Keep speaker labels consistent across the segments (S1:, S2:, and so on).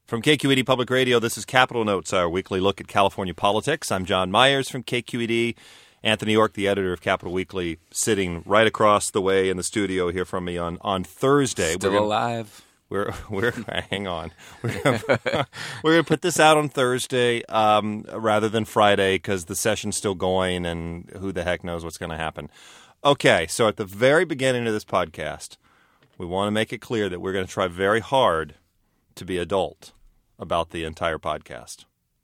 S1: From KQED Public Radio, this is Capital Notes, our weekly look at California politics. I'm John Myers from KQED. Anthony York, the editor of Capital Weekly, sitting right across the way in the studio here from me on Thursday.
S2: Still alive.
S1: We're hang on. We're gonna put this out on Thursday rather than Friday because the session's still going and who the heck knows what's going to happen. Okay, so at the very beginning of this podcast, we want to make it clear that we're going to try very hard to be adult about the entire podcast.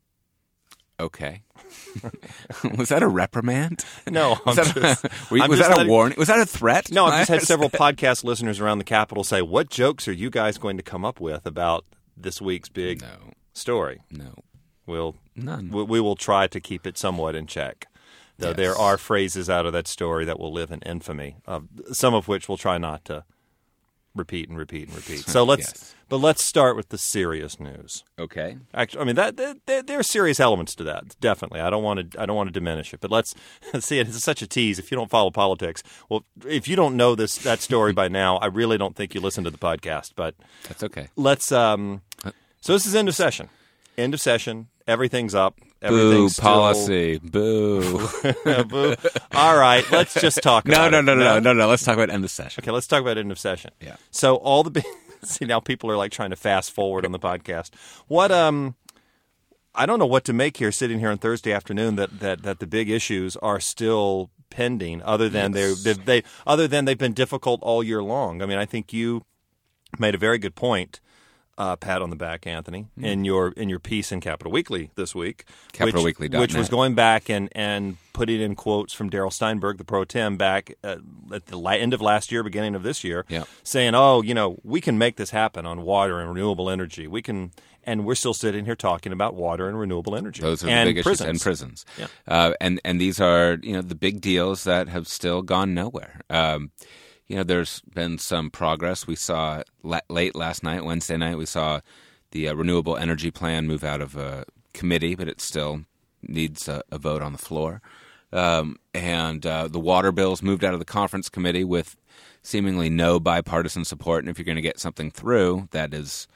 S2: Okay. Was that a reprimand?
S1: No.
S2: Was that a warning? Was that a threat?
S1: No, I've just had several podcast listeners around the Capitol say, what jokes are you guys going to come up with about this week's big story?
S2: No. None.
S1: We will try to keep it somewhat in check. Though there are phrases out of that story that will live in infamy, some of which we'll try not to repeat. So let's start with the serious news.
S2: Okay.
S1: Actually, I mean there are serious elements to that. Definitely, I don't want to diminish it. But let's see. It's such a tease. If you don't follow politics, well, if you don't know that story by now, I really don't think you listen to the podcast. But
S2: that's okay.
S1: Let's. So this is end of session. End of session. Everything's up.
S2: Boo, policy. Boo.
S1: Boo. All right, let's just talk about it.
S2: No. Let's talk about end of session.
S1: Okay, let's talk about end of session.
S2: Yeah.
S1: So all the see, now people are like trying to fast forward on the podcast. What I don't know what to make here sitting here on Thursday afternoon that the big issues are still pending other than they've been difficult all year long. I mean, I think you made a very good point. Pat on the back, Anthony, in your piece in Capital Weekly this week,
S2: CapitalWeekly.net,
S1: which was going back and putting in quotes from Darrell Steinberg, the pro tem, back at the end of last year, beginning of this year, saying, we can make this happen on water and renewable energy. We can, and we're still sitting here talking about water and renewable energy.
S2: Those are the big issues, and prisons.
S1: Yeah.
S2: And these are the big deals that have still gone nowhere. There's been some progress. We saw late last night, Wednesday night, we saw the renewable energy plan move out of committee, but it still needs a vote on the floor. And the water bills moved out of the conference committee with seemingly no bipartisan support. And if you're going to get something through that is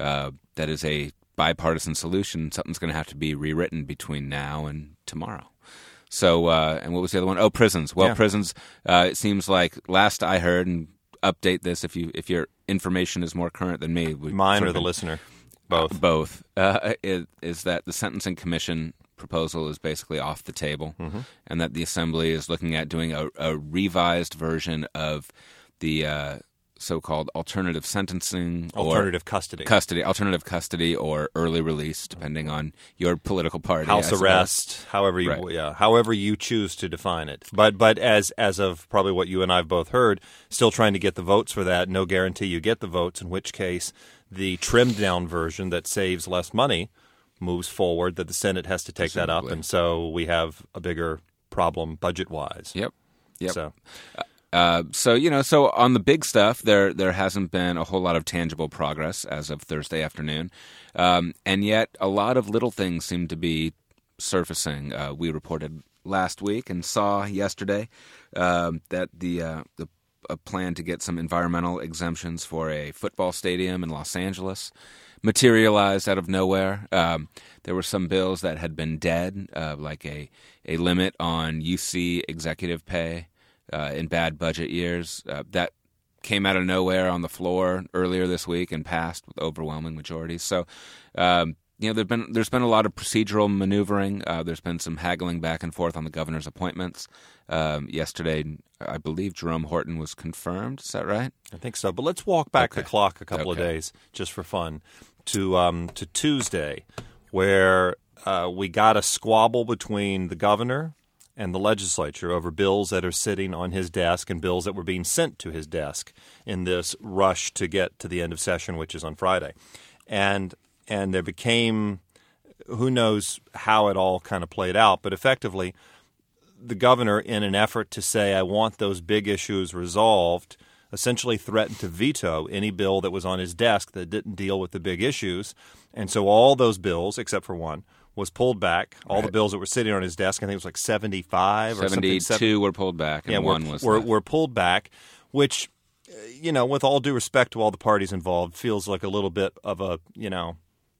S2: a bipartisan solution, something's going to have to be rewritten between now and tomorrow. So, and what was the other one? Oh, prisons. Well, prisons, it seems like last I heard, and update this if your information is more current than me.
S1: Mine or the listener? Both.
S2: Both. Is that the Sentencing Commission proposal is basically off the table, and that the Assembly is looking at doing a revised version of the so-called alternative sentencing,
S1: alternative
S2: custody, or early release, depending on your political party.
S1: House arrest, however you choose to define it. But as of probably what you and I have both heard, still trying to get the votes for that. No guarantee you get the votes. In which case, the trimmed down version that saves less money moves forward. That the Senate has to take that up, and so we have a bigger problem budget wise.
S2: Yep.
S1: So.
S2: So on the big stuff, there hasn't been a whole lot of tangible progress as of Thursday afternoon, and yet a lot of little things seem to be surfacing. We reported last week and saw yesterday that a plan to get some environmental exemptions for a football stadium in Los Angeles materialized out of nowhere. There were some bills that had been dead, like a limit on UC executive pay. In bad budget years. That came out of nowhere on the floor earlier this week and passed with overwhelming majorities. So, there's been a lot of procedural maneuvering. There's been some haggling back and forth on the governor's appointments. Yesterday, I believe Jerome Horton was confirmed. Is that right?
S1: I think so. But let's walk back the clock a couple of days just for fun to Tuesday, where we got a squabble between the governor and the legislature over bills that are sitting on his desk and bills that were being sent to his desk in this rush to get to the end of session, which is on Friday. And there became, who knows how it all kind of played out, but effectively the governor, in an effort to say, I want those big issues resolved, essentially threatened to veto any bill that was on his desk that didn't deal with the big issues. And so all those bills, except for one, was pulled back. All the bills that were sitting on his desk, I think it was like 75 or
S2: 72 were pulled back, and one was
S1: were pulled back, which, with all due respect to all the parties involved, feels like a little bit of a,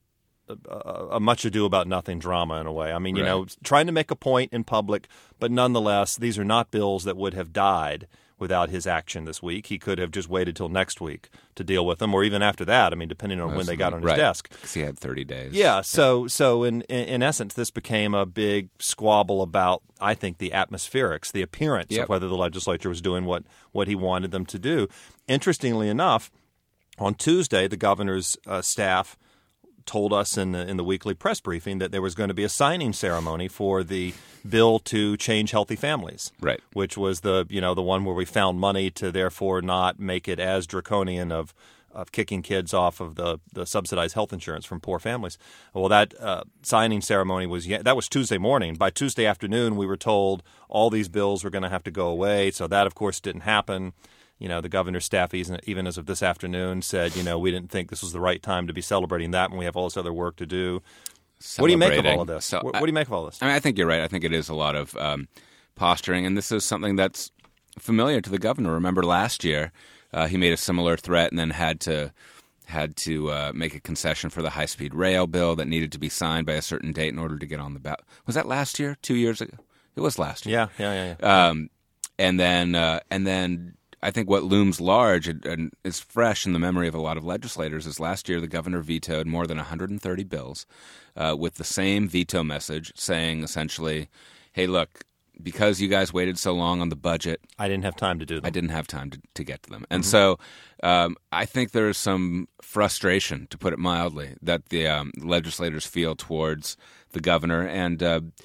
S1: a much ado about nothing drama in a way. I mean, you
S2: Right.
S1: know, trying to make a point in public, but nonetheless, these are not bills that would have died without his action this week. He could have just waited till next week to deal with them, or even after that. I mean, depending on when they got on his
S2: Right.
S1: desk.
S2: Because he had 30 days.
S1: Yeah, so in essence, this became a big squabble about, I think, the atmospherics, the appearance
S2: Yep.
S1: of whether the legislature was doing what he wanted them to do. Interestingly enough, on Tuesday, the governor's staff told us in the weekly press briefing that there was going to be a signing ceremony for the bill to change healthy families,
S2: Right.
S1: which was the one where we found money to therefore not make it as draconian of kicking kids off of the subsidized health insurance from poor families. Well, that signing ceremony was Tuesday morning. By Tuesday afternoon, we were told all these bills were going to have to go away. So that, of course, didn't happen. You know, the governor's staff, even as of this afternoon, said, we didn't think this was the right time to be celebrating that when we have all this other work to do. What do you make of all of this?
S2: So,
S1: what do you make of all this?
S2: I mean, I think you're right. I think it is a lot of posturing, and this is something that's familiar to the governor. Remember last year, he made a similar threat and then had to make a concession for the high-speed rail bill that needed to be signed by a certain date in order to get on the ballot. Was that last year? 2 years ago? It was last year.
S1: Yeah.
S2: And then I think what looms large and is fresh in the memory of a lot of legislators is last year the governor vetoed more than 130 bills with the same veto message saying essentially, hey, look, because you guys waited so long on the budget,
S1: I didn't have time to do them.
S2: I didn't have time to get to them. And so I think there's some frustration, to put it mildly, that the legislators feel towards the governor. And,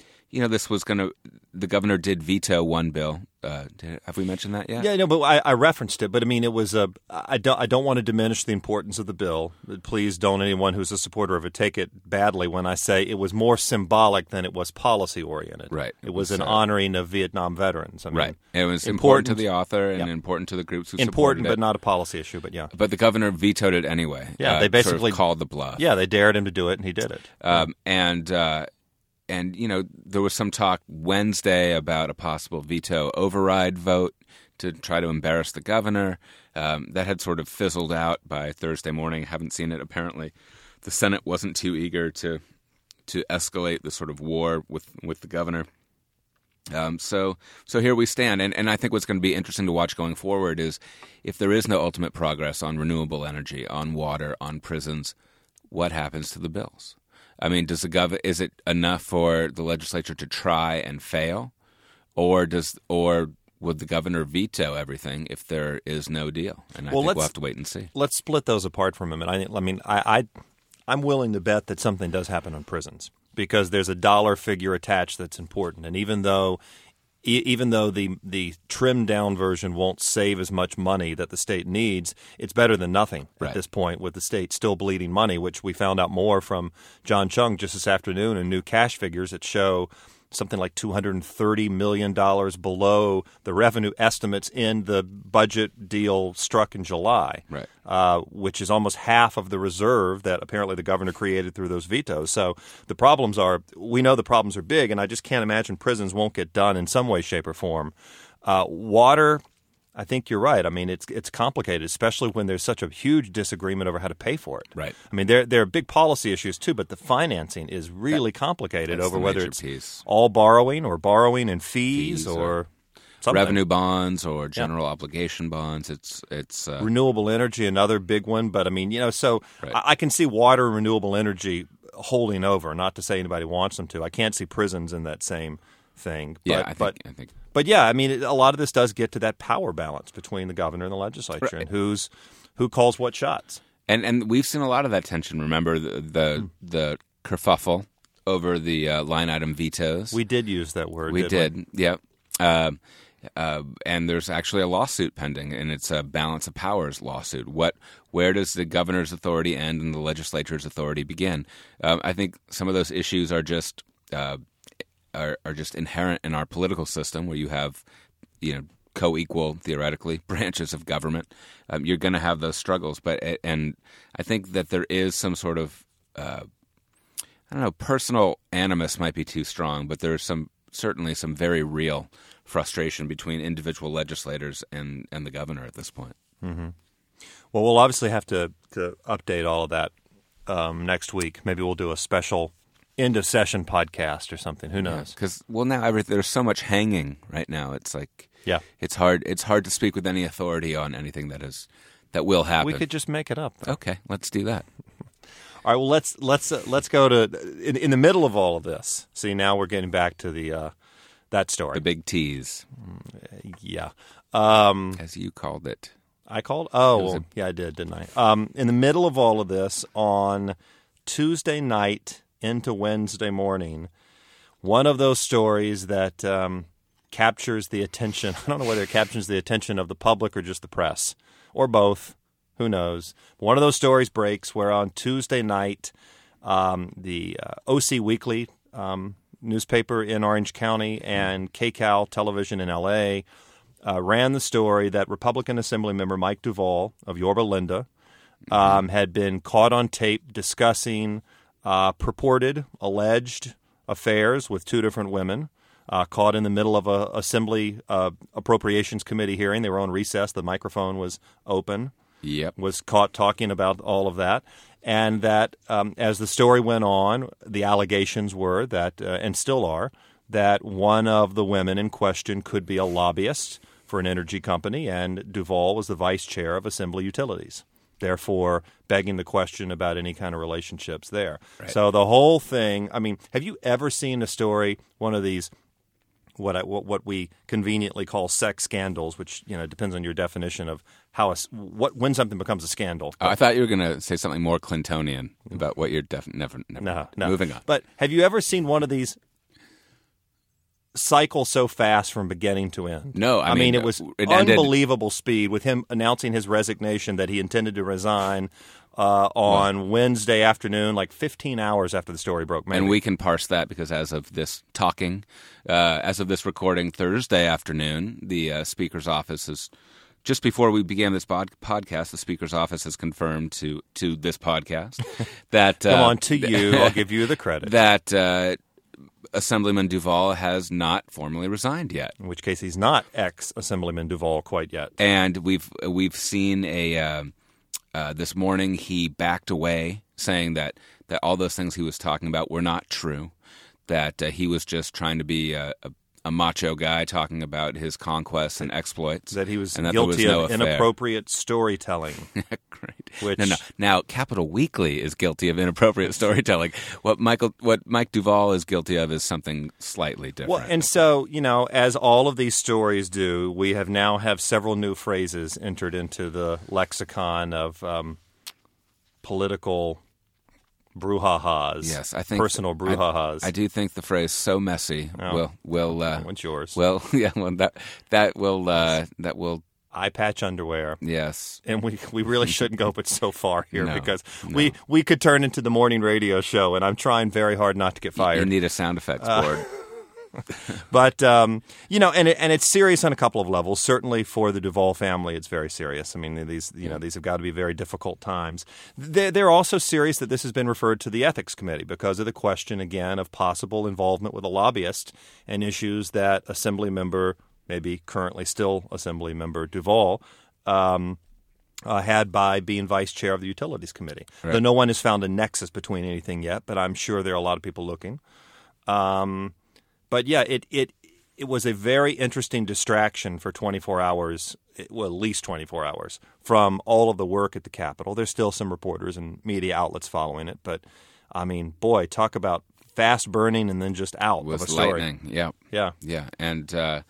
S2: the governor did veto one bill. Have we mentioned that yet?
S1: Yeah, no, but I referenced it. But I mean, it was I don't want to diminish the importance of the bill. Please don't anyone who's a supporter of it take it badly when I say it was more symbolic than it was policy oriented.
S2: Right.
S1: It was an honoring of Vietnam veterans. I mean,
S2: right. It was important to the author and important to the groups who
S1: important,
S2: supported it.
S1: but not a policy issue. But yeah.
S2: But the governor vetoed it anyway.
S1: Yeah, they basically
S2: sort of called the bluff.
S1: Yeah, they dared him to do it, and he did it.
S2: And there was some talk Wednesday about a possible veto override vote to try to embarrass the governor. That had sort of fizzled out by Thursday morning. Haven't seen it. Apparently, the Senate wasn't too eager to escalate the sort of war with the governor. So here we stand. And I think what's going to be interesting to watch going forward is if there is no ultimate progress on renewable energy, on water, on prisons, what happens to the bills? I mean, is it enough for the legislature to try and fail, or would the governor veto everything if there is no deal? And I think we'll have to wait and see.
S1: Let's split those apart for a minute. I'm willing to bet that something does happen on prisons because there's a dollar figure attached that's important, and even though the trimmed down version won't save as much money that the state needs, it's better than nothing at this point with the state still bleeding money, which we found out more from John Chung just this afternoon in new cash figures that show something like $230 million below the revenue estimates in the budget deal struck in July, which is almost half of the reserve that apparently the governor created through those vetoes. So we know the problems are big, and I just can't imagine prisons won't get done in some way, shape, or form. Water, I think you're right. I mean, it's complicated, especially when there's such a huge disagreement over how to pay for it.
S2: Right.
S1: I mean, there are big policy issues too, but the financing is really complicated over whether it's all borrowing or borrowing and fees or something.
S2: Revenue bonds or general obligation bonds. It's
S1: renewable energy, another big one. But I mean, I can see water and renewable energy holding over. Not to say anybody wants them to. I can't see prisons in that same thing. But,
S2: I think.
S1: But yeah, I mean, a lot of this does get to that power balance between the governor and the legislature, and who calls what shots.
S2: And we've seen a lot of that tension. Remember the kerfuffle over the line item vetoes.
S1: We did use that word.
S2: We did. Yeah. And there's actually a lawsuit pending, and it's a balance of powers lawsuit. Where does the governor's authority end and the legislature's authority begin? I think some of those issues are just inherent in our political system, where you have, co-equal, theoretically, branches of government. You're going to have those struggles, and I think that there is some sort of, personal animus might be too strong, but there's certainly some very real frustration between individual legislators and the governor at this point.
S1: Mm-hmm. Well, we'll obviously have to update all of that next week. Maybe we'll do a special end of session podcast or something. Who knows?
S2: Because now there's so much hanging right now. It's like it's hard to speak with any authority on anything that will happen.
S1: We could just make it up, though.
S2: Okay, let's do that.
S1: All right. Well, let's go to in the middle of all of this. See, now we're getting back to the that story,
S2: the big tease.
S1: Yeah,
S2: as you called it.
S1: I called. Oh, yeah, I did, didn't I? In the middle of all of this, on Tuesday night into Wednesday morning, one of those stories that captures the attention. I don't know whether it captures the attention of the public or just the press, or both. Who knows? One of those stories breaks where on Tuesday night, the OC Weekly newspaper in Orange County and KCAL television in L.A. Ran the story that Republican Assembly member Mike Duvall of Yorba Linda had been caught on tape discussing purported, alleged affairs with two different women, caught in the middle of a Assembly Appropriations Committee hearing. They were on recess. The microphone was open.
S2: Yep.
S1: Was caught talking about all of that. And that as the story went on, the allegations were that, and still are, that one of the women in question could be a lobbyist for an energy company, and Duvall was the vice chair of Assembly Utilities, therefore begging the question about any kind of relationships there.
S2: Right.
S1: So the whole thing, I mean, have you ever seen a story, one of these what we conveniently call sex scandals, which depends on your definition of when something becomes a scandal.
S2: I thought you were going to say something more Clintonian about what you're never.
S1: No.
S2: Moving on.
S1: But have you ever seen one of these cycle so fast from beginning to end?
S2: No, I mean
S1: it was unbelievable speed with him announcing his resignation that he intended to resign on Wednesday afternoon, like 15 hours after the story broke. Maybe.
S2: And we can parse that because as of this recording Thursday afternoon, the Speaker's office is just before we began this podcast. The Speaker's office has confirmed to this podcast that
S1: come on to you. I'll give you the credit
S2: that. Assemblyman Duvall has not formally resigned yet.
S1: In which case, he's not ex-Assemblyman Duvall quite yet.
S2: And we've seen this morning he backed away, saying that all those things he was talking about were not true. That he was just trying to be a macho guy talking about his conquests and exploits.
S1: That he was
S2: and that
S1: guilty
S2: there was
S1: of inappropriate storytelling.
S2: Great.
S1: Which
S2: Now, Capital Weekly is guilty of inappropriate storytelling. What Mike Duvall is guilty of is something slightly different.
S1: Well, and so, as all of these stories do, we now have several new phrases entered into the lexicon of political brouhahas.
S2: Yes, I think
S1: personal brouhahas.
S2: I do think the phrase "so messy" will.
S1: What's yours?
S2: Well, yeah, that will.
S1: Eye patch underwear.
S2: Yes,
S1: and we really shouldn't go but so far here because we could turn into the morning radio show, and I'm trying very hard not to get fired.
S2: You need a sound effects board.
S1: But and it's serious on a couple of levels. Certainly for the Duvall family, it's very serious. I mean, these have got to be very difficult times. They're also serious that this has been referred to the Ethics Committee because of the question again of possible involvement with a lobbyist and issues that Assembly member, maybe currently still Assembly member Duvall, had by being vice chair of the Utilities Committee.
S2: Right.
S1: Though no one has found a nexus between anything yet, but I'm sure there are a lot of people looking. But yeah, it was a very interesting distraction for 24 hours, well, at least 24 hours, from all of the work at the Capitol. There's still some reporters and media outlets following it, but I mean, boy, talk about fast burning and then just out
S2: with
S1: of a story.
S2: Lightning.
S1: Yeah,
S2: and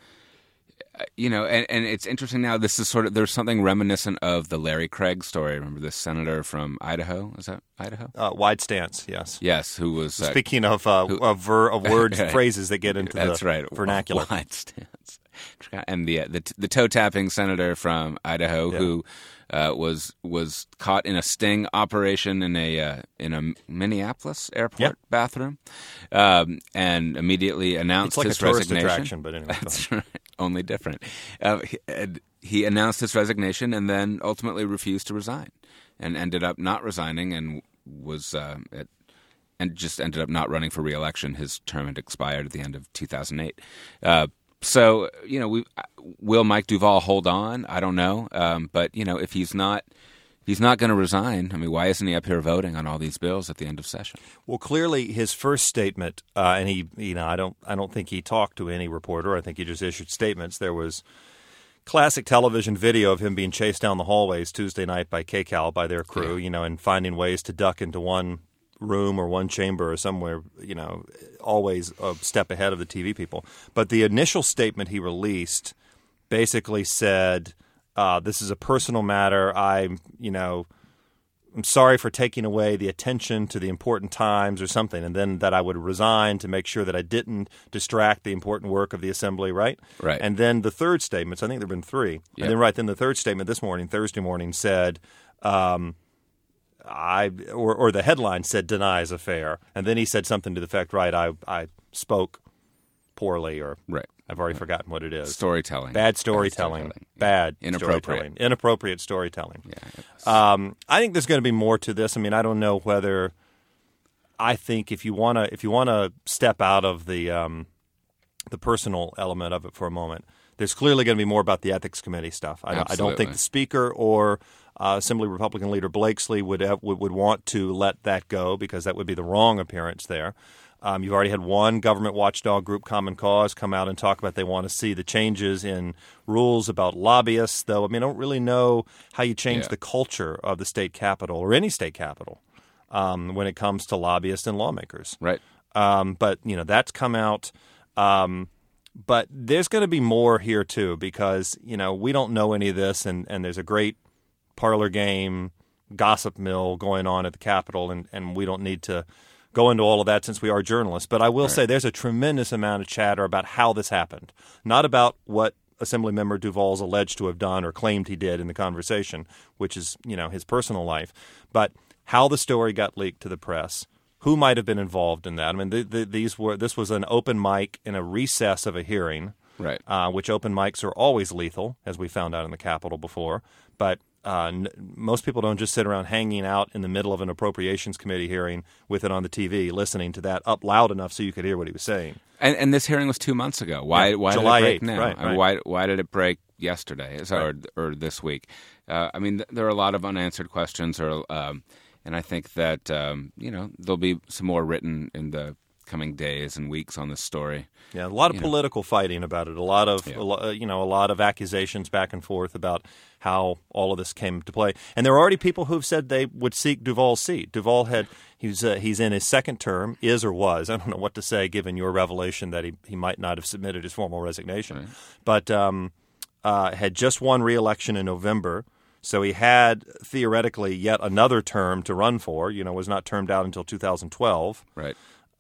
S2: and it's interesting now. This is there's something reminiscent of the Larry Craig story. Remember this senator from Idaho? Is that Idaho?
S1: Wide stance, yes.
S2: Yes, who was
S1: speaking of words, phrases that get into
S2: that's
S1: the
S2: right.
S1: vernacular.
S2: Wide stance, and the toe tapping senator from Idaho who was caught in a sting operation in a Minneapolis airport bathroom, and immediately announced
S1: his
S2: resignation.
S1: Tourist attraction, but anyway,
S2: that's right. Only different. He announced his resignation and then ultimately refused to resign, and ended up not resigning and was and just ended up not running for re-election. His term had expired at the end of 2008. So will Mike Duvall hold on? I don't know. But if he's not he's not going to resign. I mean, why isn't he up here voting on all these bills at the end of session?
S1: Well, clearly his first statement, and I don't think he talked to any reporter. I think he just issued statements. There was classic television video of him being chased down the hallways Tuesday night by KCAL, by their crew, and finding ways to duck into one room or one chamber or somewhere, always a step ahead of the TV people. But the initial statement he released basically said, this is a personal matter. I'm sorry for taking away the attention to the important times or something, and then that I would resign to make sure that I didn't distract the important work of the assembly, right?
S2: Right.
S1: And then the third statement, so I think there have been three,
S2: Yep.
S1: and then the third statement this morning, Thursday morning, said, the headline said denies affair, and then he said something to the effect, right, I spoke poorly, or
S2: Right.
S1: I've already forgotten what it is.
S2: Storytelling.
S1: Bad storytelling. Bad
S2: Inappropriate.
S1: storytelling. Inappropriate storytelling.
S2: Yeah.
S1: I think there's going to be more to this. I mean, I don't know whether. I think if you want to step out of the personal element of it for a moment, there's clearly going to be more about the ethics committee stuff. I don't think the speaker or Assembly Republican leader Blakesley would want to let that go, because that would be the wrong appearance there. You've already had one government watchdog group, Common Cause, come out and talk about they want to see the changes in rules about lobbyists, though. I mean, I don't really know how you change the culture of the state capitol or any state capitol when it comes to lobbyists and lawmakers.
S2: Right.
S1: But, that's come out. But there's going to be more here, too, because, we don't know any of this, and there's a great parlor game gossip mill going on at the Capitol, and we don't need to go into all of that since we are journalists. But I will say there's a tremendous amount of chatter about how this happened, not about what Assemblymember Duvall's alleged to have done or claimed he did in the conversation, which is, his personal life, but how the story got leaked to the press, who might have been involved in that. I mean, this was an open mic in a recess of a hearing,
S2: Right.
S1: Which open mics are always lethal, as we found out in the Capitol before, but most people don't just sit around hanging out in the middle of an Appropriations Committee hearing with it on the TV, listening to that up loud enough so you could hear what he was saying.
S2: And this hearing was 2 months ago. Why
S1: July
S2: did it break
S1: 8th,
S2: now?
S1: right,
S2: I mean, why did it break yesterday or this week? I mean, there are a lot of unanswered questions, and I think that there'll be some more written in the coming days and weeks on this story.
S1: Yeah, a lot of political fighting about it. A lot of accusations back and forth about how all of this came to play. And there are already people who've said they would seek Duvall's seat. Duvall he's in his second term, is or was. I don't know what to say given your revelation that he might not have submitted his formal resignation, but had just won re-election in November. So he had theoretically yet another term to run for. Was not termed out until 2012.
S2: Right.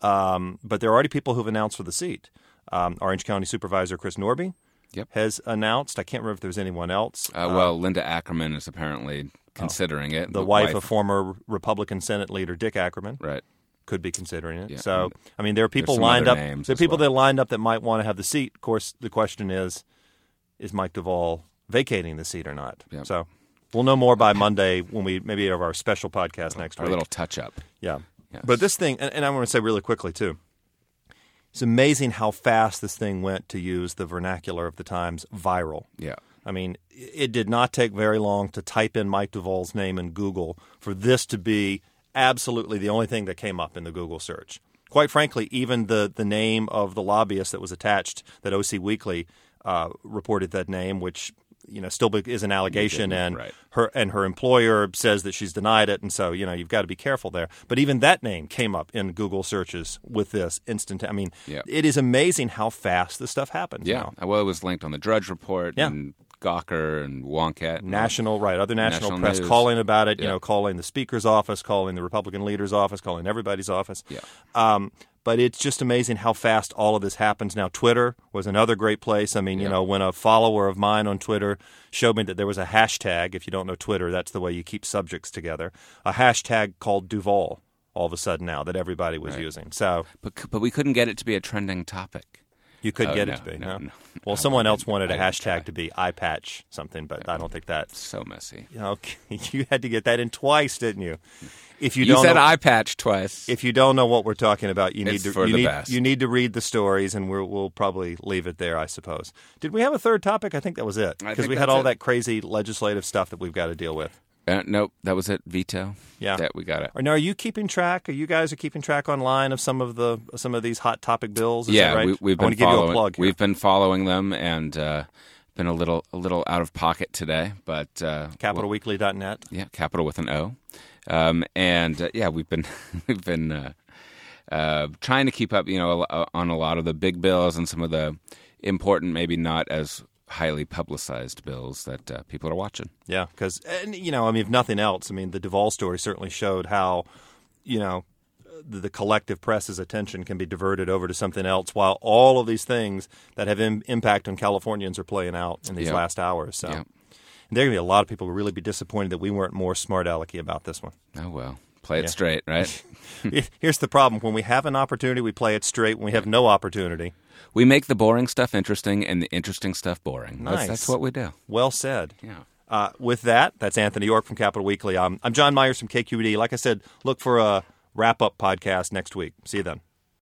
S1: But there are already people who've announced for the seat. Orange County Supervisor Chris Norby has announced. I can't remember if there's anyone else.
S2: Linda Ackerman is apparently considering it.
S1: The wife of former Republican Senate leader Dick Ackerman.
S2: Right.
S1: Could be considering it.
S2: Yeah.
S1: So, I mean, there are people lined up. There are people that lined up that might want to have the seat. Of course, the question is Mike Duvall vacating the seat or not?
S2: Yep.
S1: So we'll know more by Monday when we maybe have our special podcast next week.
S2: Our little touch-up.
S1: Yeah.
S2: Yes.
S1: But this thing, and I want to say really quickly, too, it's amazing how fast this thing went, to use the vernacular of the times, viral.
S2: Yeah.
S1: I mean, it did not take very long to type in Mike Duvall's name in Google for this to be absolutely the only thing that came up in the Google search. Quite frankly, even the name of the lobbyist that was attached, that OC Weekly reported that name, which still is an allegation, and her employer says that she's denied it, and so you've got to be careful there. But even that name came up in Google searches with this instant. I mean, It is amazing how fast this stuff happens.
S2: Yeah,
S1: now.
S2: Well, it was linked on the Drudge Report and Gawker and Wonkette,
S1: other national press
S2: news.
S1: Calling about it. Calling the Speaker's office, calling the Republican leader's office, calling everybody's office.
S2: Yeah.
S1: But it's just amazing how fast all of this happens now. Twitter was another great place. I mean, when a follower of mine on Twitter showed me that there was a hashtag, if you don't know Twitter, that's the way you keep subjects together, a hashtag called Duval all of a sudden now that everybody was using. So,
S2: But we couldn't get it to be a trending topic.
S1: You could get it to be, no? Well, someone else wanted a hashtag to be eye patch something, but I don't think that's
S2: so messy.
S1: You had to get that in twice, didn't you? If you
S2: said eye patch twice.
S1: If you don't know what we're talking about, you need to read the stories, and we'll probably leave it there, I suppose. Did we have a third topic? I think that was it, because we had all that crazy legislative stuff that we've got to deal with.
S2: Nope, that was it. Veto.
S1: Yeah,
S2: we got it.
S1: Now, are you keeping track? You guys keeping track online of some of these hot topic bills? Is
S2: yeah,
S1: that right?
S2: we've been
S1: I want to give you a plug here.
S2: We've been following them and been a little out of pocket today, but
S1: CapitalWeekly.net.
S2: Yeah, Capital with an O, we've been we've been trying to keep up, on a lot of the big bills and some of the important, maybe not as highly publicized bills that people are watching.
S1: Yeah, because, if nothing else, the Duvall story certainly showed how, the collective press's attention can be diverted over to something else while all of these things that have impact on Californians are playing out in these last hours. So, and there are going to be a lot of people who really be disappointed that we weren't more smart alecky about this one.
S2: Oh, well. Play it straight, right?
S1: Here's the problem. When we have an opportunity, we play it straight. When we have no opportunity,
S2: we make the boring stuff interesting and the interesting stuff boring.
S1: Nice.
S2: That's what we do.
S1: Well said.
S2: Yeah.
S1: With that, that's Anthony York from Capital Weekly. I'm John Myers from KQED. Like I said, look for a wrap-up podcast next week. See you then.